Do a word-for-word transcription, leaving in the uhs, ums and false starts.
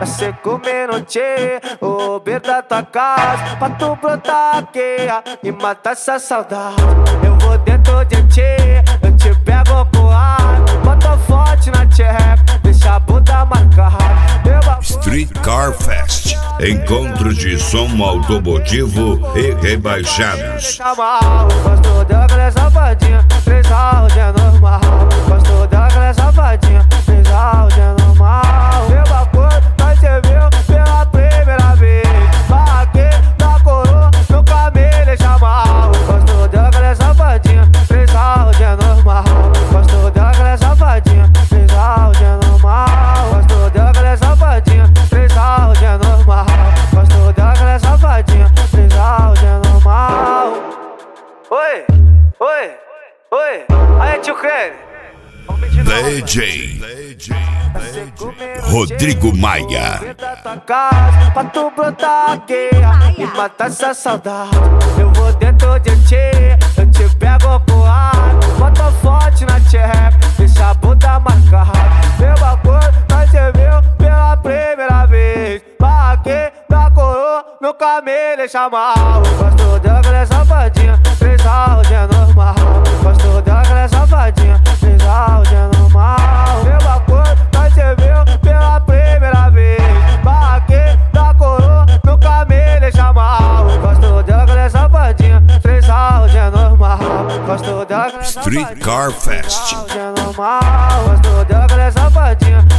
Pra cê comer no tchê, o beiro da tua casa, pra tu brotar aqui e matar essa saudade. Eu vou dentro de tchê, eu te pego com ar, bota forte na tcheca, deixa a bunda marcada. Street Car Fest, encontro de som automotivo e rebaixados. Gosto daquela safadinha, três rounds é normal. Gosto daquela safadinha, três rounds é normal. Mesma coisa, nós cê viu pela primeira vez. Barraquei da coroa, nunca me deixa mal. Gosto daquela safadinha, três rounds é normal. Gosto daquela safadinha, três rounds é normal. Gosto daquela safadinha, três rounds é normal. Gosto daquela safadinha, três rounds é normal. Oi, oi, oi, aí tio Creme. D J Rodrigo Maia. Pra tu brotar aqui e matar essa saudade. Eu vou dentro de ti, eu te pego com ar, bota forte na tcheca, deixa a bunda marcada. Mesma coisa, nós cê viu pela primeira vez. Barraquei da coroa, nunca me deixa mal. Gosto daquela safadinha, três rounds é normal. Gosto daquela safadinha, três rounds é normal. Mesma coisa, nós cê viu pela primeira vez. Barraquei da coroa, nunca me deixa mal. Gosto daquela safadinha, três rounds é normal. Gosto daquela Street Car Fest. é normal. Gosto daquela safadinha,